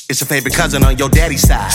It's your favorite cousin on your daddy's side.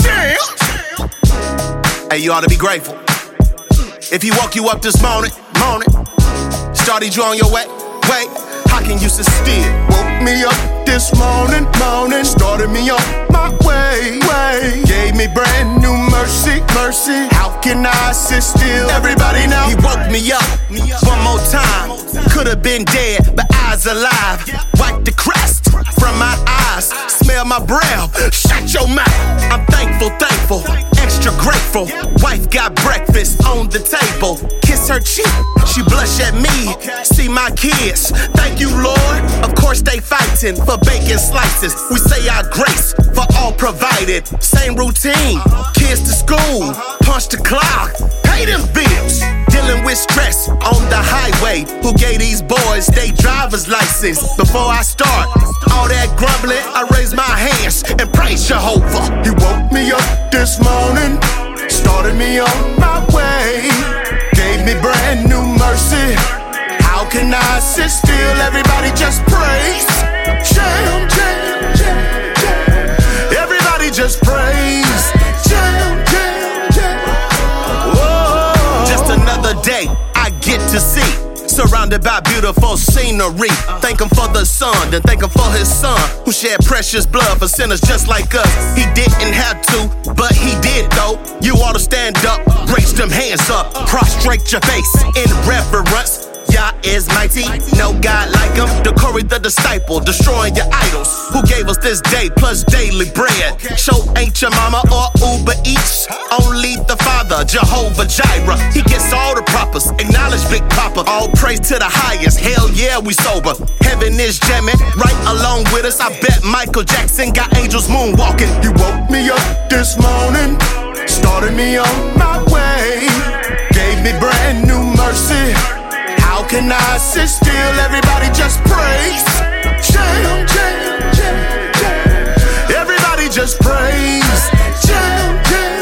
Hey, you ought to be grateful. If he woke you up this morning, started you on your way, how can you sit still? Woke me up this morning, started me on my way. Gave me brand new mercy. How can I sit still? Everybody know he woke me up one more time. Could've been dead, but eyes alive. Wipe the crust from my eyes. Smell my breath, shut your mouth. I'm thankful, extra grateful. Wife got breakfast on the table. Kiss her cheek, she blush at me. See my kids, thank you Lord. Of course they fighting for bacon slices. We say our grace for all provided. Same routine, kids to school, punch the clock, pay them bills. Dealing with stress on the highway. Who gave these boys they driver's license? Before I start all that grumbling, I raise my hands and praise Jehovah. He woke me up this morning, started me on my way. Gave me brand new mercy. How can I sit still? Everybody just praise. Jam. Everybody just praise. Jam. Whoa. Just another day I get to see. Surrounded by beautiful scenery. Thank him for the sun, then thank him for his son, who shed precious blood for sinners just like us. He didn't have to, but he did though. You ought to stand up, raise them hands up, prostrate your face in reverence. Yah is mighty, no God like him. The Corey the disciple, destroying your idols. Who gave us this day plus daily bread? Show ain't your mama or Uber Eats. Only the Father, Jehovah Jireh. He gets all the propers, acknowledge Big Papa. All praise to the highest, hell yeah we sober. Heaven is jamming, right along with us. I bet Michael Jackson got angels moonwalking. He woke me up this morning, started me on my way. Gave me brand new mercy. How can I sit still? Everybody just praise. Jam. Everybody just praise. Jam.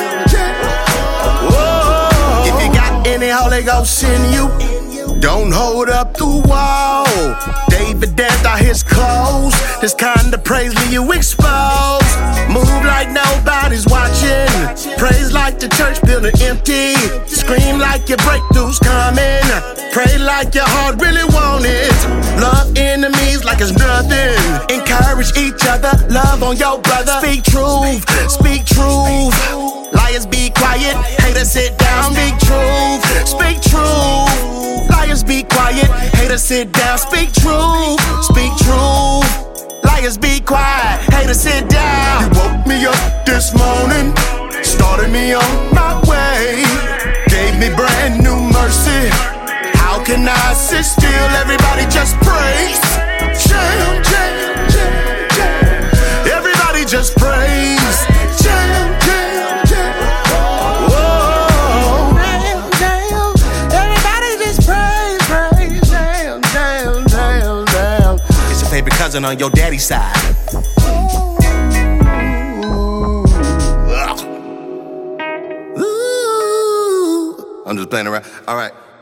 Whoa. If you got any Holy Ghost in you, don't hold up the wall. David danced out his clothes. This kind of praise leave you exposed. Move like nobody's watching. Praise like the church building empty. Scream like your breakthrough's coming. Pray like your heart really want it. Love enemies like it's nothing. Encourage each other. Love on your brother. Speak truth. Liars be quiet. Haters sit down. Speak truth. Liars be quiet. Haters sit down. Speak truth. Liars be quiet. Haters sit down. You woke me up this morning, started me on my way. Gave me brand new mercy. How can I sit still? Everybody just praise. Jam. Everybody just praise. Jam. Whoa. Everybody just praise. Jam. It's your favorite cousin on your daddy's side. I'm just playing around. All right.